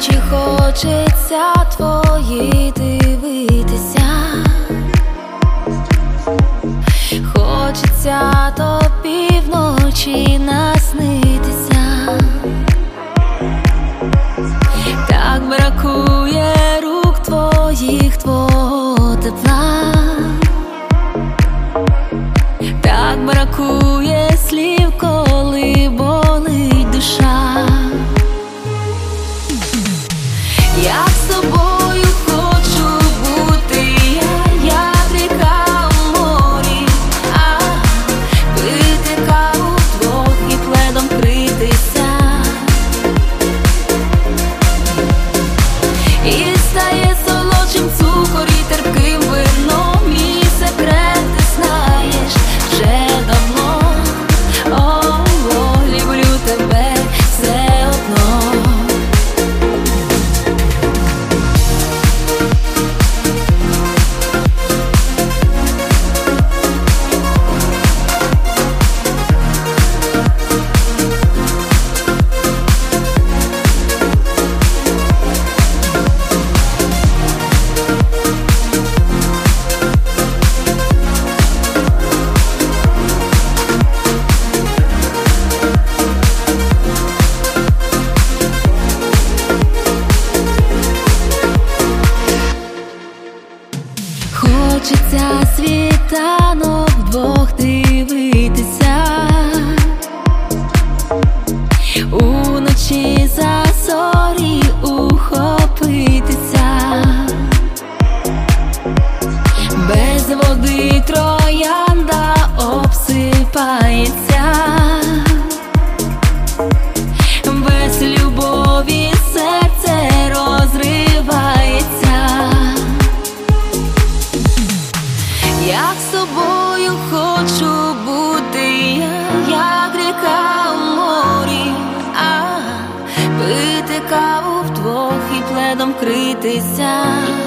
Очі хочеться твої дивитися, хочеться до півночі наснитися. Так бракує рук твоїх, твого тепла, так бракує слів, коли болить душа. Як з тобою хочу бути я, як ріка у морі, пити каву вдвох і пледом критися. І стає солодшим цукор і терпким вином, мій секрет ти знаєш вже давно. О, люблю тебе все одно. Хочеться світанок вдвох дивитися, уночі за зорі ухопитися. Без води троянда обсипається, без любові серце розривається. Як з тобою хочу бути я, як ріка у морі, пити каву вдвох і пледом критися.